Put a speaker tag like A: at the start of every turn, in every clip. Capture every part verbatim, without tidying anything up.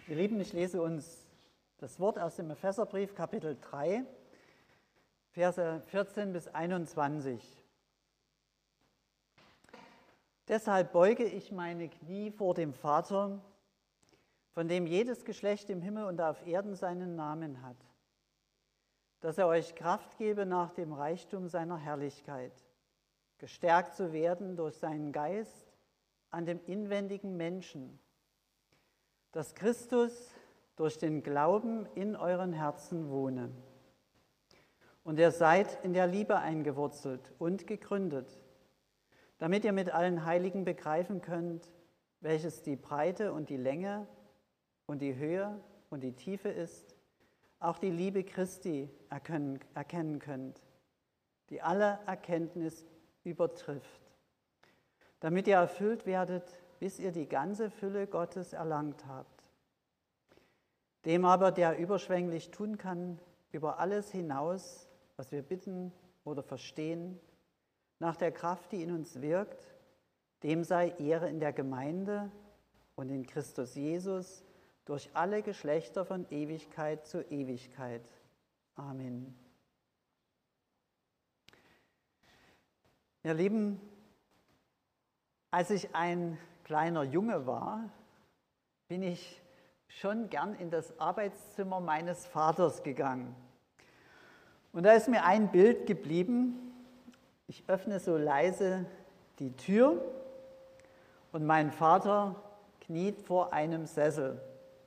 A: Ihr Lieben, ich lese uns das Wort aus dem Epheserbrief, Kapitel drei, Verse vierzehn bis einundzwanzig. Deshalb beuge ich meine Knie vor dem Vater, von dem jedes Geschlecht im Himmel und auf Erden seinen Namen hat, dass er euch Kraft gebe nach dem Reichtum seiner Herrlichkeit, gestärkt zu werden durch seinen Geist an dem inwendigen Menschen, dass Christus durch den Glauben in euren Herzen wohne. Und ihr seid in der Liebe eingewurzelt und gegründet, damit ihr mit allen Heiligen begreifen könnt, welches die Breite und die Länge und die Höhe und die Tiefe ist, auch die Liebe Christi erkennen, erkennen könnt, die alle Erkenntnis übertrifft, damit ihr erfüllt werdet, bis ihr die ganze Fülle Gottes erlangt habt. Dem aber, der überschwänglich tun kann, über alles hinaus, was wir bitten oder verstehen, nach der Kraft, die in uns wirkt, dem sei Ehre in der Gemeinde und in Christus Jesus durch alle Geschlechter von Ewigkeit zu Ewigkeit. Amen. Ihr Lieben, als ich ein kleiner Junge war, bin ich schon gern in das Arbeitszimmer meines Vaters gegangen. Und da ist mir ein Bild geblieben. Ich öffne so leise die Tür und mein Vater kniet vor einem Sessel.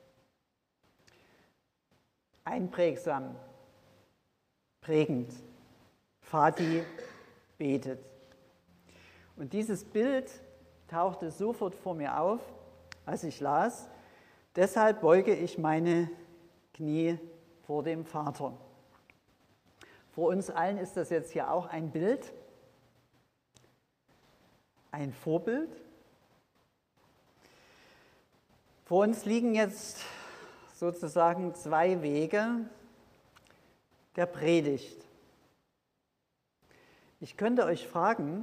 A: Einprägsam, prägend. Vati betet. Und dieses Bild tauchte sofort vor mir auf, als ich las: Deshalb beuge ich meine Knie vor dem Vater. Vor uns allen ist das jetzt hier auch ein Bild, ein Vorbild. Vor uns liegen jetzt sozusagen zwei Wege der Predigt. Ich könnte euch fragen,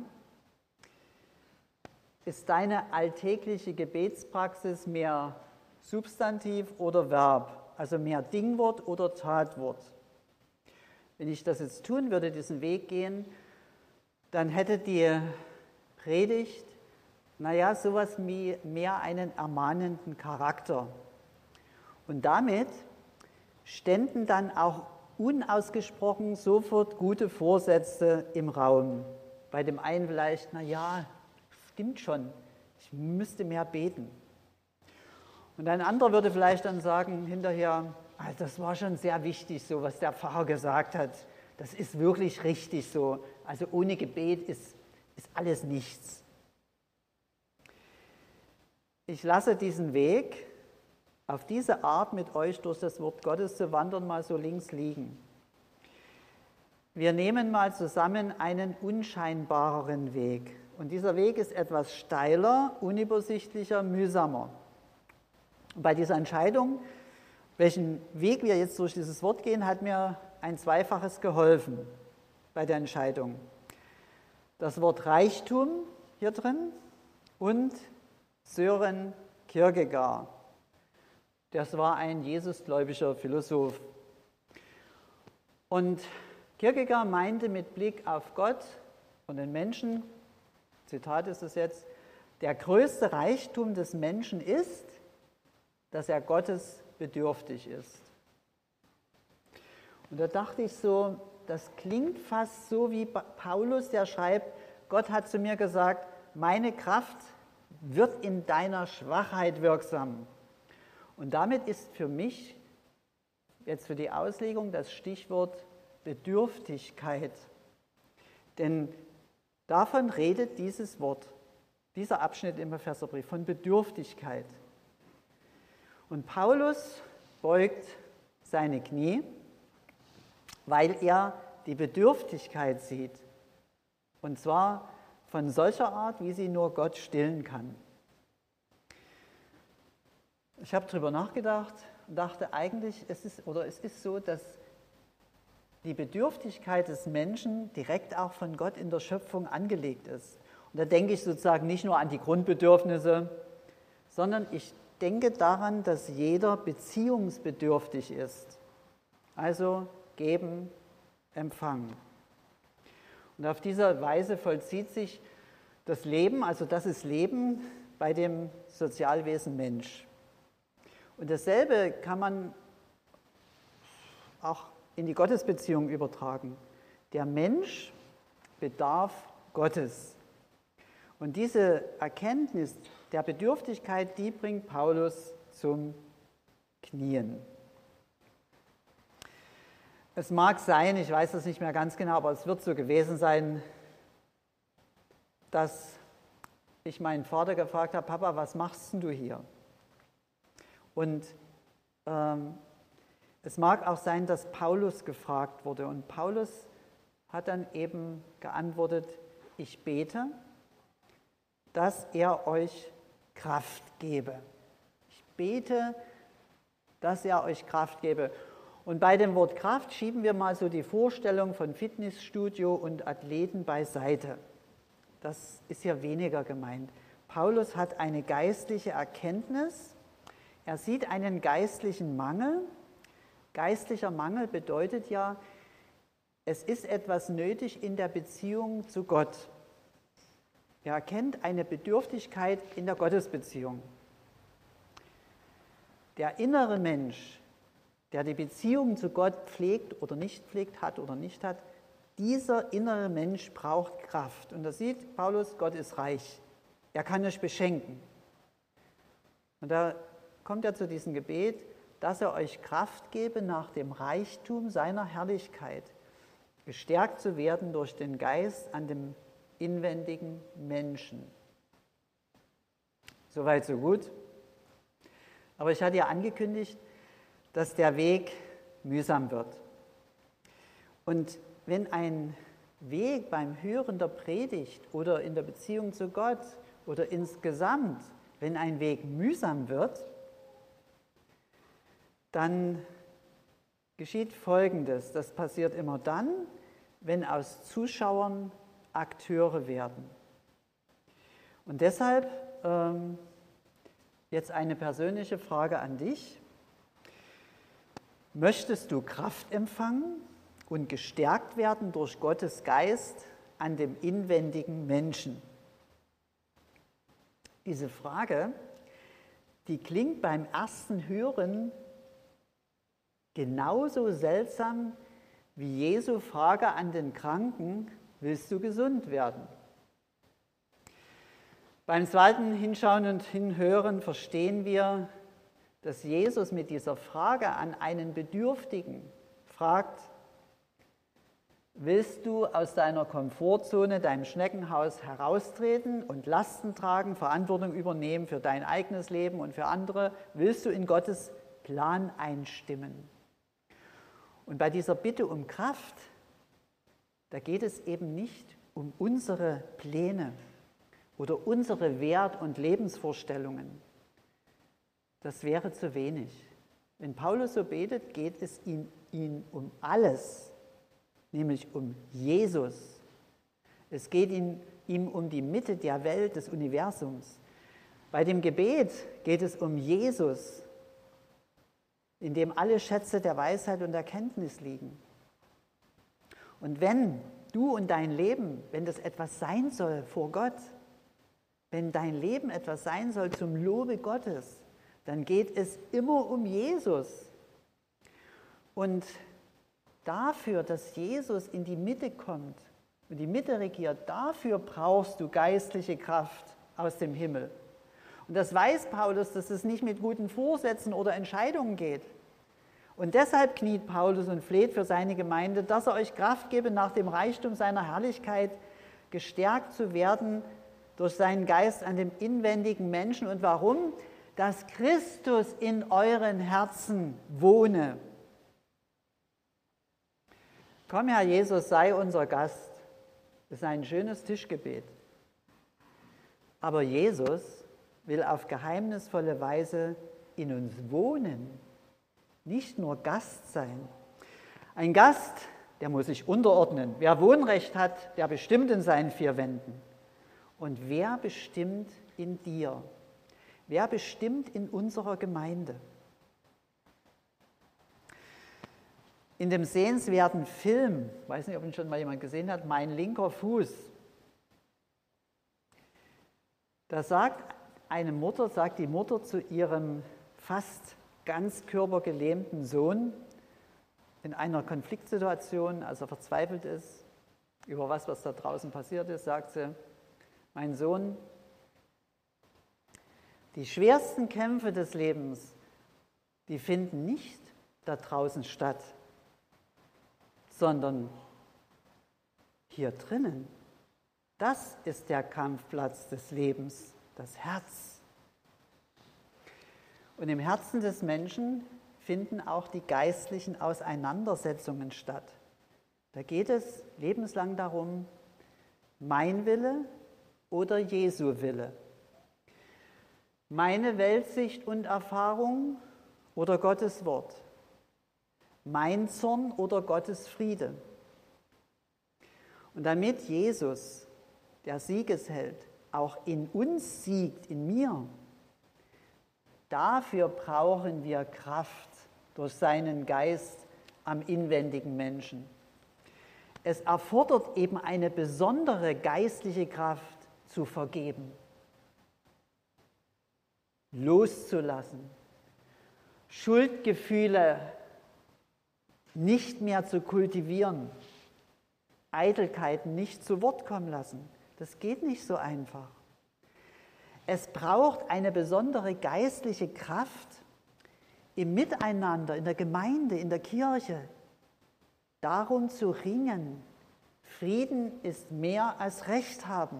A: ist deine alltägliche Gebetspraxis mehr Substantiv oder Verb, also mehr Dingwort oder Tatwort? Wenn ich das jetzt tun würde, diesen Weg gehen, dann hätte die Predigt, naja, sowas wie mehr einen ermahnenden Charakter. Und damit ständen dann auch unausgesprochen sofort gute Vorsätze im Raum. Bei dem einen vielleicht, naja, stimmt schon, ich müsste mehr beten. Und ein anderer würde vielleicht dann sagen hinterher, ah, das war schon sehr wichtig, so was der Pfarrer gesagt hat. Das ist wirklich richtig so. Also ohne Gebet ist, ist alles nichts. Ich lasse diesen Weg, auf diese Art mit euch durch das Wort Gottes zu wandern, mal so links liegen. Wir nehmen mal zusammen einen unscheinbareren Weg. Und dieser Weg ist etwas steiler, unübersichtlicher, mühsamer. Und bei dieser Entscheidung, welchen Weg wir jetzt durch dieses Wort gehen, hat mir ein Zweifaches geholfen bei der Entscheidung. Das Wort Reichtum hier drin und Søren Kierkegaard. Das war ein Jesusgläubiger Philosoph. Und Kierkegaard meinte mit Blick auf Gott und den Menschen, Zitat ist es jetzt, der größte Reichtum des Menschen ist, dass er Gottes bedürftig ist. Und da dachte ich so, das klingt fast so wie Paulus, der schreibt, Gott hat zu mir gesagt, meine Kraft wird in deiner Schwachheit wirksam. Und damit ist für mich jetzt für die Auslegung das Stichwort Bedürftigkeit. Denn davon redet dieses Wort, dieser Abschnitt im Epheserbrief, von Bedürftigkeit. Und Paulus beugt seine Knie, weil er die Bedürftigkeit sieht. Und zwar von solcher Art, wie sie nur Gott stillen kann. Ich habe darüber nachgedacht und dachte eigentlich, es ist, oder es ist so, dass die Bedürftigkeit des Menschen direkt auch von Gott in der Schöpfung angelegt ist. Und da denke ich sozusagen nicht nur an die Grundbedürfnisse, sondern ich denke daran, dass jeder beziehungsbedürftig ist. Also geben, empfangen. Und auf diese Weise vollzieht sich das Leben, also das ist Leben bei dem Sozialwesen Mensch. Und dasselbe kann man auch in die Gottesbeziehung übertragen. Der Mensch bedarf Gottes. Und diese Erkenntnis der Bedürftigkeit, die bringt Paulus zum Knien. Es mag sein, ich weiß das nicht mehr ganz genau, aber es wird so gewesen sein, dass ich meinen Vater gefragt habe, Papa, was machst denn du hier? Und ähm, es mag auch sein, dass Paulus gefragt wurde. Und Paulus hat dann eben geantwortet, ich bete, dass er euch Kraft gebe. Ich bete, dass er euch Kraft gebe. Und bei dem Wort Kraft schieben wir mal so die Vorstellung von Fitnessstudio und Athleten beiseite. Das ist ja weniger gemeint. Paulus hat eine geistliche Erkenntnis. Er sieht einen geistlichen Mangel. Geistlicher Mangel bedeutet ja, es ist etwas nötig in der Beziehung zu Gott. Er erkennt eine Bedürftigkeit in der Gottesbeziehung. Der innere Mensch, der die Beziehung zu Gott pflegt oder nicht pflegt, hat oder nicht hat, dieser innere Mensch braucht Kraft. Und da sieht Paulus, Gott ist reich. Er kann euch beschenken. Und da kommt er zu diesem Gebet, dass er euch Kraft gebe nach dem Reichtum seiner Herrlichkeit, gestärkt zu werden durch den Geist an dem inwendigen Menschen. Soweit, so gut. Aber ich hatte ja angekündigt, dass der Weg mühsam wird. Und wenn ein Weg beim Hören der Predigt oder in der Beziehung zu Gott oder insgesamt, wenn ein Weg mühsam wird, dann geschieht Folgendes. Das passiert immer dann, wenn aus Zuschauern Akteure werden. Und deshalb ähm, jetzt eine persönliche Frage an dich. Möchtest du Kraft empfangen und gestärkt werden durch Gottes Geist an dem inwendigen Menschen? Diese Frage, die klingt beim ersten Hören genauso seltsam wie Jesu Frage an den Kranken, willst du gesund werden? Beim zweiten Hinschauen und Hinhören verstehen wir, dass Jesus mit dieser Frage an einen Bedürftigen fragt, willst du aus deiner Komfortzone, deinem Schneckenhaus heraustreten und Lasten tragen, Verantwortung übernehmen für dein eigenes Leben und für andere? Willst du in Gottes Plan einstimmen? Und bei dieser Bitte um Kraft, da geht es eben nicht um unsere Pläne oder unsere Wert- und Lebensvorstellungen. Das wäre zu wenig. Wenn Paulus so betet, geht es ihm, ihm um alles, nämlich um Jesus. Es geht ihm, ihm um die Mitte der Welt, des Universums. Bei dem Gebet geht es um Jesus, in dem alle Schätze der Weisheit und Erkenntnis liegen. Und wenn du und dein Leben, wenn das etwas sein soll vor Gott, wenn dein Leben etwas sein soll zum Lobe Gottes, dann geht es immer um Jesus. Und dafür, dass Jesus in die Mitte kommt und die Mitte regiert, dafür brauchst du geistliche Kraft aus dem Himmel. Und das weiß Paulus, dass es nicht mit guten Vorsätzen oder Entscheidungen geht. Und deshalb kniet Paulus und fleht für seine Gemeinde, dass er euch Kraft gebe, nach dem Reichtum seiner Herrlichkeit gestärkt zu werden durch seinen Geist an dem inwendigen Menschen. Und warum? Dass Christus in euren Herzen wohne. Komm, Herr Jesus, sei unser Gast. Das ist ein schönes Tischgebet. Aber Jesus will auf geheimnisvolle Weise in uns wohnen, nicht nur Gast sein. Ein Gast, der muss sich unterordnen. Wer Wohnrecht hat, der bestimmt in seinen vier Wänden. Und wer bestimmt in dir? Wer bestimmt in unserer Gemeinde? In dem sehenswerten Film, ich weiß nicht, ob ihn schon mal jemand gesehen hat, Mein linker Fuß, da sagt eine Mutter, sagt die Mutter zu ihrem fast ganzkörpergelähmten Sohn in einer Konfliktsituation, als er verzweifelt ist über was, was da draußen passiert ist, sagt sie: Mein Sohn, die schwersten Kämpfe des Lebens, die finden nicht da draußen statt, sondern hier drinnen. Das ist der Kampfplatz des Lebens, das Herz. Und im Herzen des Menschen finden auch die geistlichen Auseinandersetzungen statt. Da geht es lebenslang darum, mein Wille oder Jesu Wille. Meine Weltsicht und Erfahrung oder Gottes Wort. Mein Zorn oder Gottes Friede. Und damit Jesus, der Siegesheld, auch in uns siegt, in mir, dafür brauchen wir Kraft durch seinen Geist am inwendigen Menschen. Es erfordert eben eine besondere geistliche Kraft zu vergeben, loszulassen, Schuldgefühle nicht mehr zu kultivieren, Eitelkeiten nicht zu Wort kommen lassen. Das geht nicht so einfach. Es braucht eine besondere geistliche Kraft im Miteinander, in der Gemeinde, in der Kirche, darum zu ringen. Frieden ist mehr als Recht haben.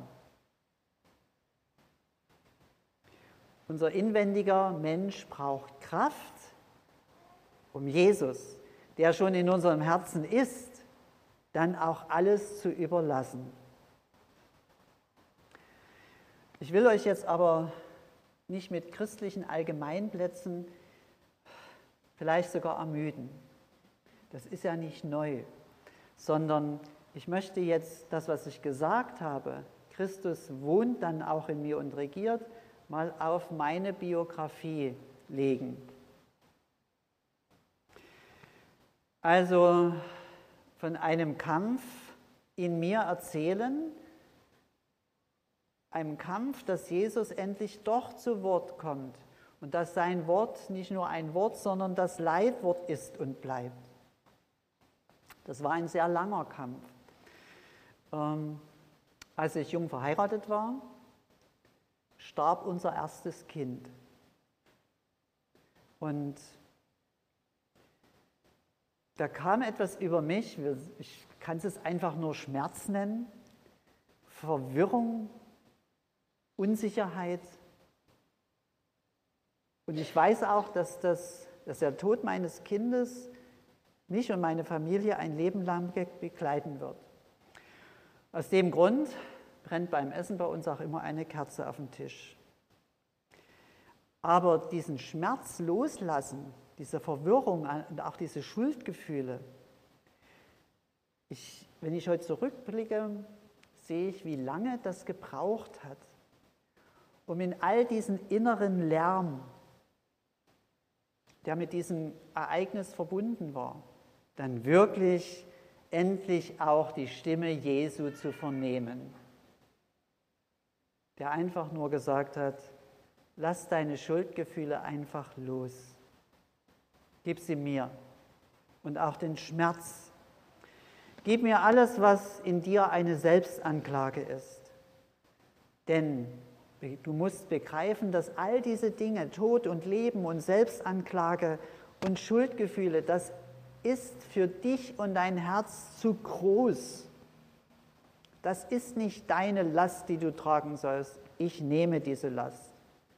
A: Unser inwendiger Mensch braucht Kraft, um Jesus, der schon in unserem Herzen ist, dann auch alles zu überlassen. Ich will euch jetzt aber nicht mit christlichen Allgemeinplätzen vielleicht sogar ermüden. Das ist ja nicht neu, sondern ich möchte jetzt das, was ich gesagt habe, Christus wohnt dann auch in mir und regiert, mal auf meine Biografie legen. Also von einem Kampf in mir erzählen, einem Kampf, dass Jesus endlich doch zu Wort kommt und dass sein Wort nicht nur ein Wort, sondern das Leitwort ist und bleibt. Das war ein sehr langer Kampf. Ähm, als ich jung verheiratet war, starb unser erstes Kind. Und da kam etwas über mich, ich kann es einfach nur Schmerz nennen, Verwirrung, Unsicherheit. Und ich weiß auch, dass, das, dass der Tod meines Kindes mich und meine Familie ein Leben lang begleiten wird. Aus dem Grund brennt beim Essen bei uns auch immer eine Kerze auf dem Tisch. Aber diesen Schmerz loslassen, diese Verwirrung und auch diese Schuldgefühle, ich, wenn ich heute zurückblicke, sehe ich, wie lange das gebraucht hat, um in all diesen inneren Lärm, der mit diesem Ereignis verbunden war, dann wirklich endlich auch die Stimme Jesu zu vernehmen, der einfach nur gesagt hat: Lass deine Schuldgefühle einfach los, gib sie mir und auch den Schmerz. Gib mir alles, was in dir eine Selbstanklage ist, denn du musst begreifen, dass all diese Dinge, Tod und Leben und Selbstanklage und Schuldgefühle, das ist für dich und dein Herz zu groß. Das ist nicht deine Last, die du tragen sollst. Ich nehme diese Last.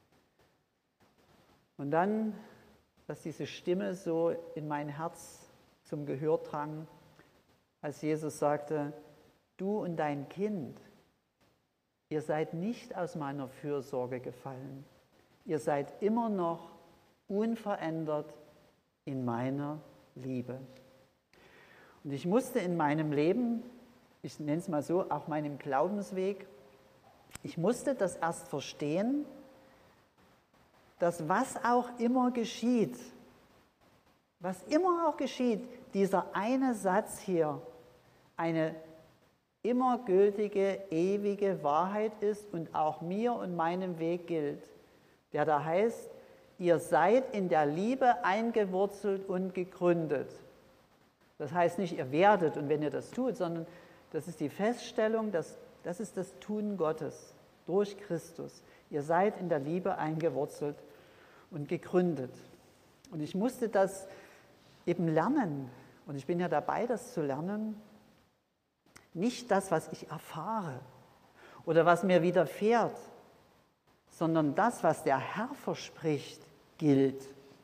A: Und dann, dass diese Stimme so in mein Herz zum Gehör drang, als Jesus sagte: Du und dein Kind, ihr seid nicht aus meiner Fürsorge gefallen. Ihr seid immer noch unverändert in meiner Liebe. Und ich musste in meinem Leben, ich nenne es mal so, auch meinem Glaubensweg, ich musste das erst verstehen, dass was auch immer geschieht, was immer auch geschieht, dieser eine Satz hier eine immer gültige, ewige Wahrheit ist und auch mir und meinem Weg gilt, der da heißt, ihr seid in der Liebe eingewurzelt und gegründet. Das heißt nicht, ihr werdet und wenn ihr das tut, sondern das ist die Feststellung, dass, das ist das Tun Gottes durch Christus. Ihr seid in der Liebe eingewurzelt und gegründet. Und ich musste das eben lernen und ich bin ja dabei, das zu lernen. Nicht das, was ich erfahre oder was mir widerfährt, sondern das, was der Herr verspricht, gilt.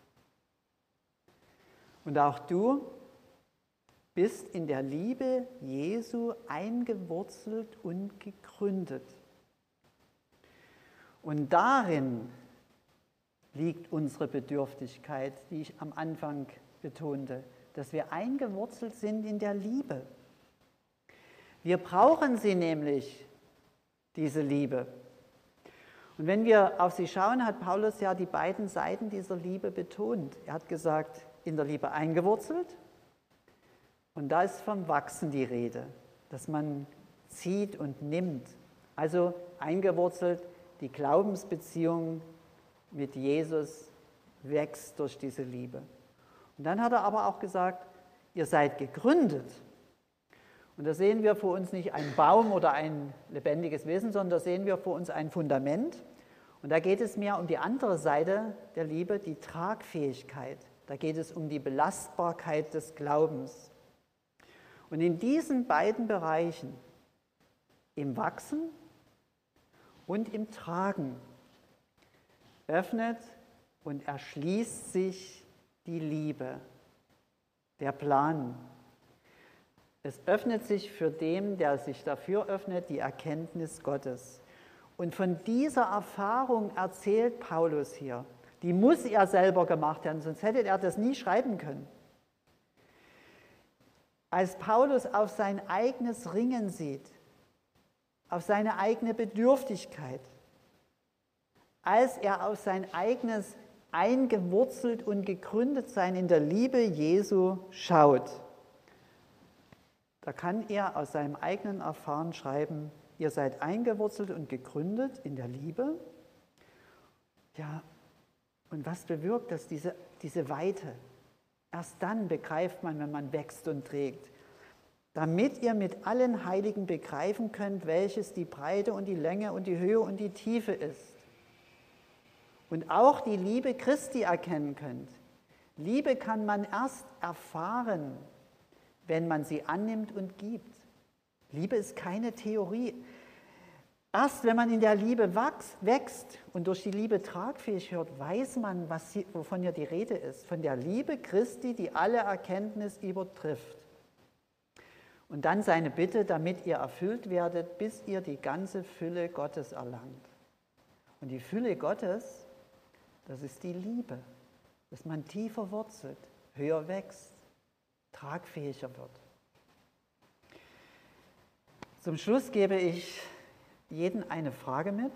A: Und auch du bist in der Liebe Jesu eingewurzelt und gegründet. Und darin liegt unsere Bedürftigkeit, die ich am Anfang betonte, dass wir eingewurzelt sind in der Liebe. Wir brauchen sie nämlich, diese Liebe. Und wenn wir auf sie schauen, hat Paulus ja die beiden Seiten dieser Liebe betont. Er hat gesagt, in der Liebe eingewurzelt und da ist vom Wachsen die Rede, dass man zieht und nimmt. Also eingewurzelt, die Glaubensbeziehung mit Jesus wächst durch diese Liebe. Und dann hat er aber auch gesagt, ihr seid gegründet. Und da sehen wir vor uns nicht einen Baum oder ein lebendiges Wesen, sondern da sehen wir vor uns ein Fundament. Und da geht es mehr um die andere Seite der Liebe, die Tragfähigkeit. Da geht es um die Belastbarkeit des Glaubens. Und in diesen beiden Bereichen, im Wachsen und im Tragen, öffnet und erschließt sich die Liebe, der Plan. Es öffnet sich für den, der sich dafür öffnet, die Erkenntnis Gottes. Und von dieser Erfahrung erzählt Paulus hier. Die muss er selber gemacht haben, sonst hätte er das nie schreiben können. Als Paulus auf sein eigenes Ringen sieht, auf seine eigene Bedürftigkeit, als er auf sein eigenes eingewurzelt und gegründet sein in der Liebe Jesu schaut, da kann er aus seinem eigenen Erfahren schreiben, ihr seid eingewurzelt und gegründet in der Liebe. Ja, und was bewirkt das, diese, diese Weite? Erst dann begreift man, wenn man wächst und trägt. Damit ihr mit allen Heiligen begreifen könnt, welches die Breite und die Länge und die Höhe und die Tiefe ist. Und auch die Liebe Christi erkennen könnt. Liebe kann man erst erfahren, wenn man sie annimmt und gibt. Liebe ist keine Theorie. Erst wenn man in der Liebe wächst und durch die Liebe tragfähig wird, weiß man, was sie, wovon hier die Rede ist. Von der Liebe Christi, die alle Erkenntnis übertrifft. Und dann seine Bitte, damit ihr erfüllt werdet, bis ihr die ganze Fülle Gottes erlangt. Und die Fülle Gottes, das ist die Liebe, dass man tiefer wurzelt, höher wächst, tragfähiger wird. Zum Schluss gebe ich jedem eine Frage mit.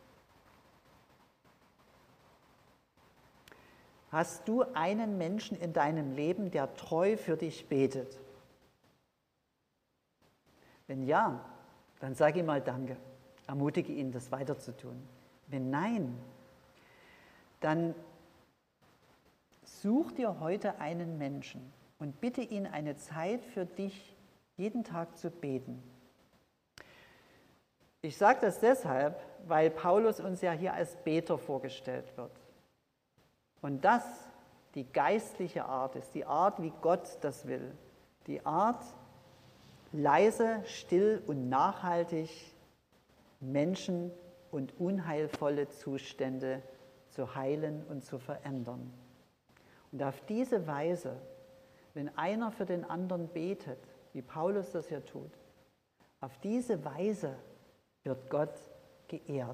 A: Hast du einen Menschen in deinem Leben, der treu für dich betet? Wenn ja, dann sag ihm mal Danke. Ermutige ihn, das weiterzutun. Wenn nein, dann such dir heute einen Menschen und bitte ihn, eine Zeit für dich jeden Tag zu beten. Ich sage das deshalb, weil Paulus uns ja hier als Beter vorgestellt wird. Und das die geistliche Art ist, die Art, wie Gott das will. Die Art, leise, still und nachhaltig Menschen und unheilvolle Zustände zu heilen und zu verändern. Und auf diese Weise, wenn einer für den anderen betet, wie Paulus das hier tut, auf diese Weise wird Gott geehrt.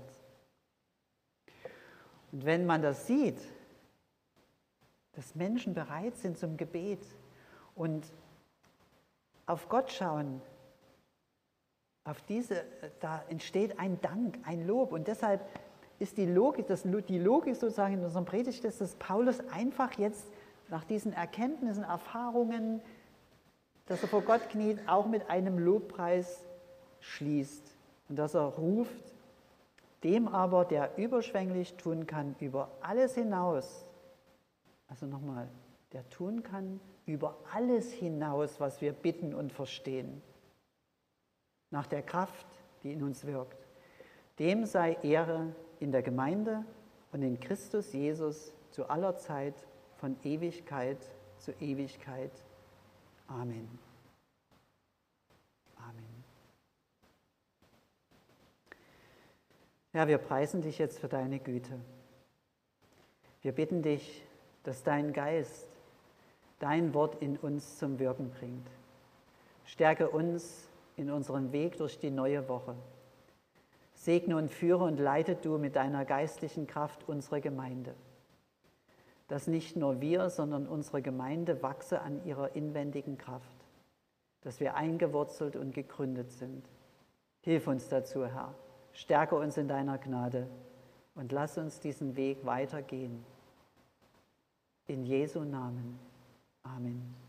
A: Und wenn man das sieht, dass Menschen bereit sind zum Gebet und auf Gott schauen, auf diese, da entsteht ein Dank, ein Lob. Und deshalb ist die Logik, das, die Logik sozusagen in unserem Predigt, ist, dass Paulus einfach jetzt nach diesen Erkenntnissen, Erfahrungen, dass er vor Gott kniet, auch mit einem Lobpreis schließt. Und dass er ruft, dem aber, der überschwänglich tun kann, über alles hinaus, also nochmal, der tun kann über alles hinaus, was wir bitten und verstehen, nach der Kraft, die in uns wirkt. Dem sei Ehre in der Gemeinde und in Christus Jesus zu aller Zeit, von Ewigkeit zu Ewigkeit. Amen. Amen. Ja, wir preisen dich jetzt für deine Güte. Wir bitten dich, dass dein Geist dein Wort in uns zum Wirken bringt. Stärke uns in unserem Weg durch die neue Woche. Segne und führe und leite du mit deiner geistlichen Kraft unsere Gemeinde. Dass nicht nur wir, sondern unsere Gemeinde wachse an ihrer inwendigen Kraft. Dass wir eingewurzelt und gegründet sind. Hilf uns dazu, Herr. Stärke uns in deiner Gnade und lass uns diesen Weg weitergehen. In Jesu Namen. Amen.